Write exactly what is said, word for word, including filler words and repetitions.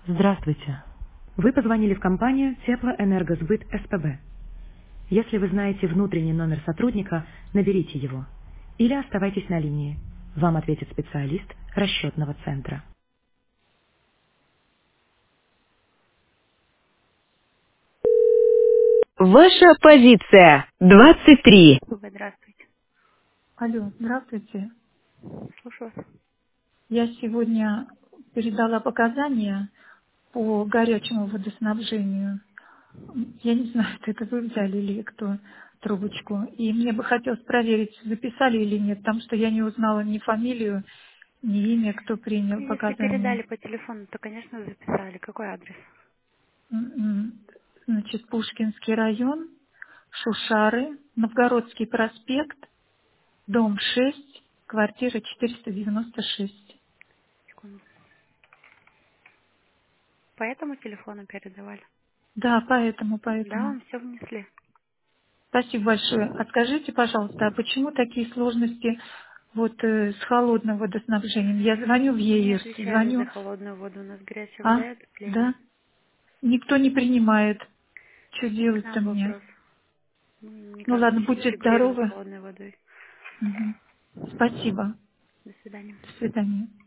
Здравствуйте. Вы позвонили в компанию Теплоэнергосбыт СПБ. Если вы знаете внутренний номер сотрудника, наберите его. Или оставайтесь на линии. Вам ответит специалист расчетного центра. Ваша позиция двадцать три. Вы, здравствуйте. Алло, здравствуйте. Слушаю вас. Я сегодня передала показания по горячему водоснабжению. Я не знаю, это вы взяли или кто трубочку. И мне бы хотелось проверить, записали или нет, потому что я не узнала ни фамилию, ни имя, кто принял Если передали показания. по телефону, то, конечно, записали. Какой адрес? М-м. Значит, Пушкинский район, Шушары, Новгородский проспект, дом шесть, квартира четыреста девяносто шесть. Секунду. По этому телефону передавали? Да, поэтому, Да, поэтому. вам все внесли. Спасибо большое. А скажите, пожалуйста, а почему такие сложности вот э, с холодным водоснабжением? Я звоню в Мы не ЕИРС, отвечаем за звоню, холодную воду. У нас горячая а, вода и отопление. да, никто не принимает. Что Не к делать-то нам мне? вопрос. Мы Ну никак ладно, вообще не будьте регулируем здоровы. холодной водой. Мгм. Спасибо. До свидания. До свидания.